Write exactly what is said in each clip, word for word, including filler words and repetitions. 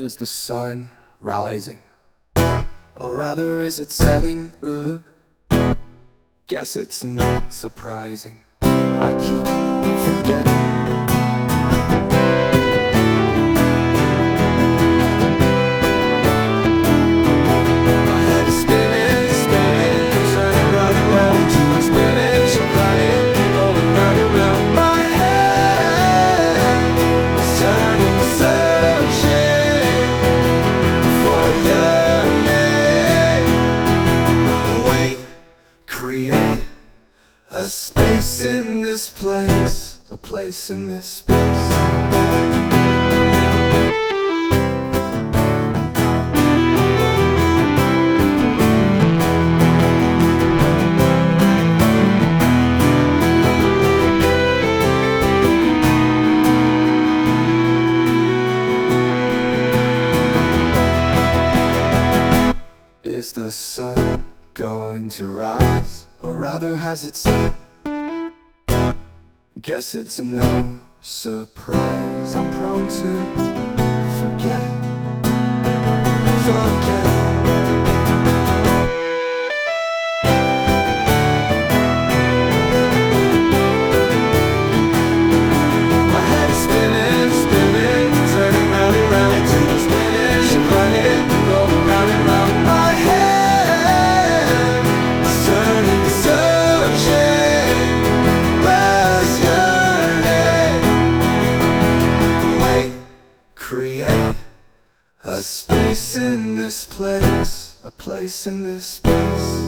Is the sun rising? Or rather, is it setting? Uh, guess it's not surprising. I keep forgetting. My head is spinning, spinning, turning round and round. I'm spinning, so running, going round and round. My head is turning, searching for yearning. Wait, create a space in this place, a place in this space. Is the sun going to rise? Or rather, has it set? Guess it's no surprise. I'm prone to forget, forget. My head is spinning, spinning, turning round and round. I'm spinning, and running, going round and round. My head is turning, searching, last yearning. Wait, create a space in this place, a place in this space.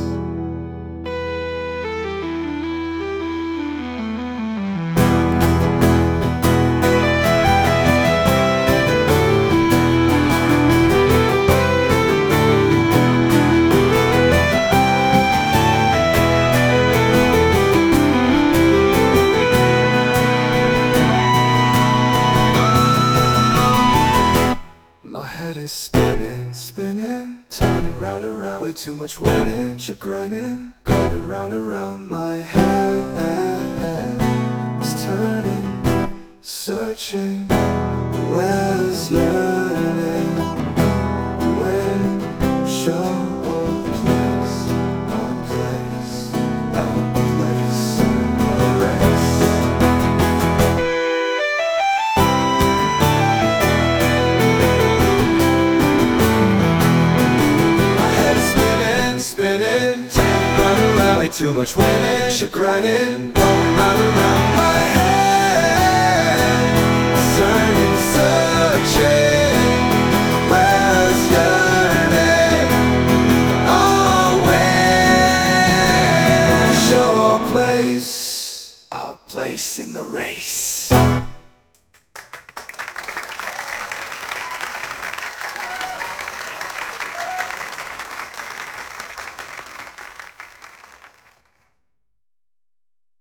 My head is spinning, spinning, turning round and round. Way too much winning, chagrining, going round and round. My head is turning, searching, where's yearning? When show a place, a place, a place, a race. Spinning, round and round. Way too much winning, chagrining, going round and round. My head is turning, searching, where's yearning? Oh, where show a place, a place in the race.